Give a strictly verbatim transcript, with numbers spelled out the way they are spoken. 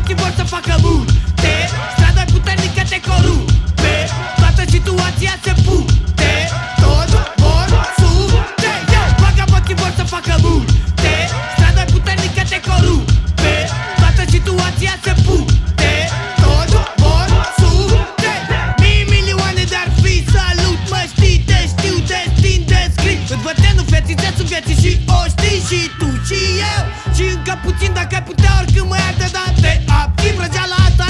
Vagaboții vor să facă multe, strada puternică te corupe, toată situația se pute, tot vor sute. Vagaboții vor să facă multe, strada puternică te corupe, toată situația se pute, tot vor sute. Mii milioane de-ar fi, salut, mă știi, te știu, destin descris. Îți văd tenul fețițețul vieții și o știi și tu și eu. Și încă puțin dacă ai putea, oricând mă iartă, dar te abții. Vrăgeala asta